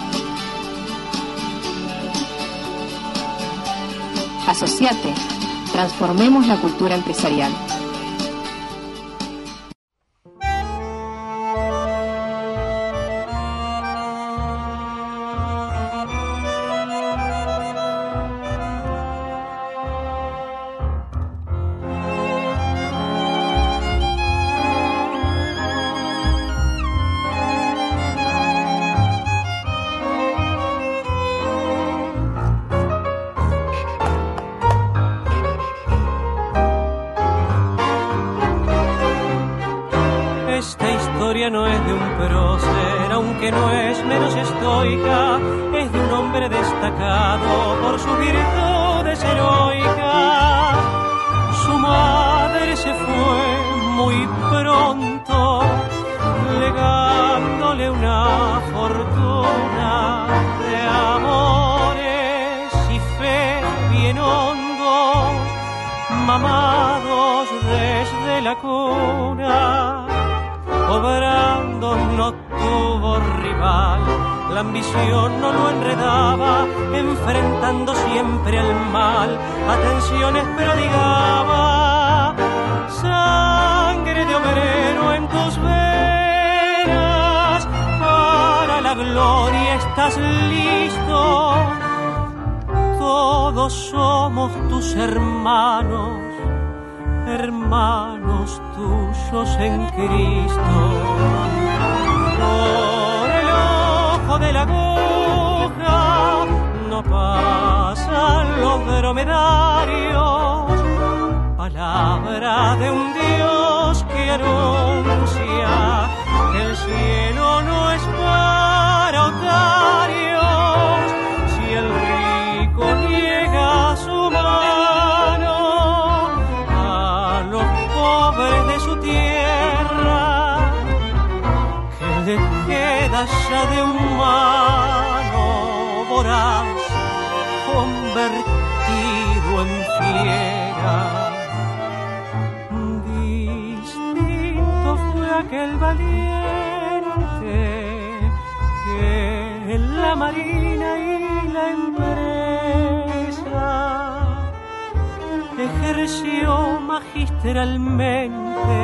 Asociate, transformemos la cultura empresarial. No es de un prócer, aunque no es menos estoica, es de un hombre destacado por sus virtudes heroicas. Su madre se fue muy pronto, legándole una fortuna de amores y fe bien hondos, mamados desde la cuna. Obrando no tuvo rival la ambición no lo enredaba, enfrentando siempre al mal, atenciones prodigaba. Sangre de obrero en tus venas, para la gloria estás listo. Todos somos tus hermanos, hermanos tuyos en Cristo. Por el ojo de la aguja no pasan los dromedarios, palabra de un Dios que anuncia que el cielo no es para otarios. Si el rico niega su mano a los pobres de su tierra, que le queda ya de humano voraz convertido en fiera. Distinto fue aquel valiente que en la marina y la empresa ejerció magistralmente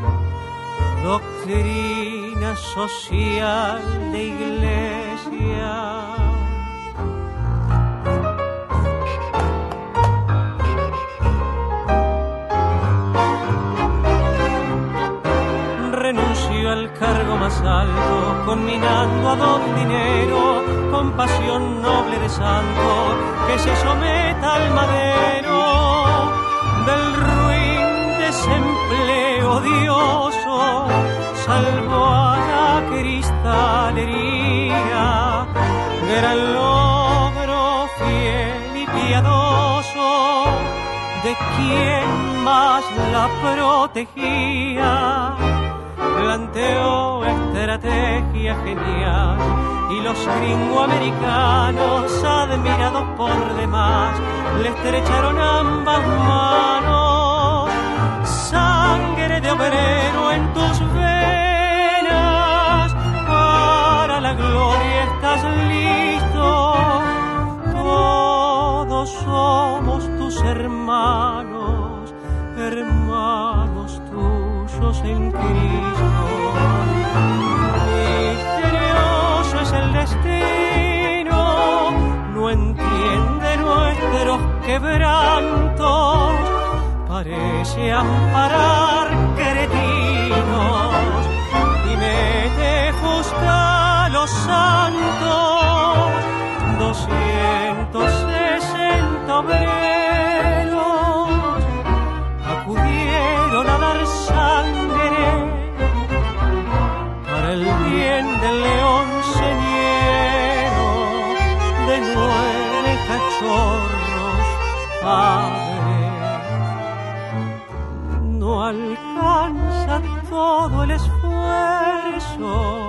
doctrina social de iglesia. Renunció al cargo más alto, conminando a don dinero, con pasión noble de santo, que se someta al madero del ruin desempleo odioso. Salvó a la cristalería, gran logro fiel y piadoso de quien más la protegía. Planteó estrategia genial y los gringoamericanos, admirados por demás, le estrecharon ambas manos. Sangre de obrero en tus venas, para la gloria estás listo. Todos somos tus hermanos, hermanos tuyos en Cristo. Misterioso es el destino, no entiende nuestros quebrantos, parece amparar cretinos y mete justa a los santos. Doscientos sesenta obreros acudieron a dar sangre para el bien del león señero de nueve cachorros padre. No alcanza todo el esfuerzo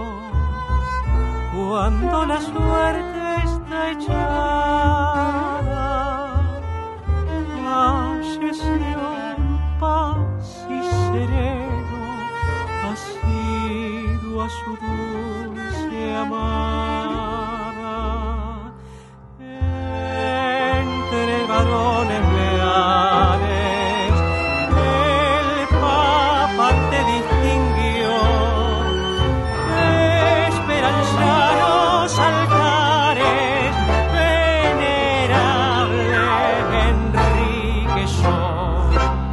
cuando la suerte está echada. Falleció en paz y sereno, asiduo a su dulce amada. Entre varones leales el Papa te distinguió, esperanzados altares, venerable Enrique Shaw.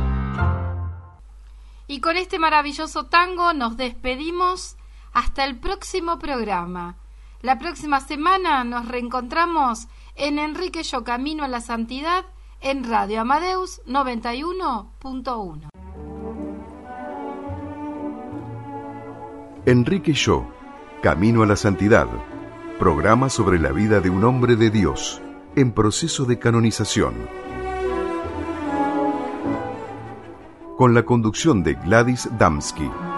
Y con este maravilloso tango nos despedimos hasta el próximo programa. La próxima semana nos reencontramos en Enrique Shaw Camino a la Santidad en Radio Amadeus noventa y uno punto uno. Enrique Shaw Camino a la Santidad, programa sobre la vida de un hombre de Dios en proceso de canonización. Con la conducción de Gladys Damsky.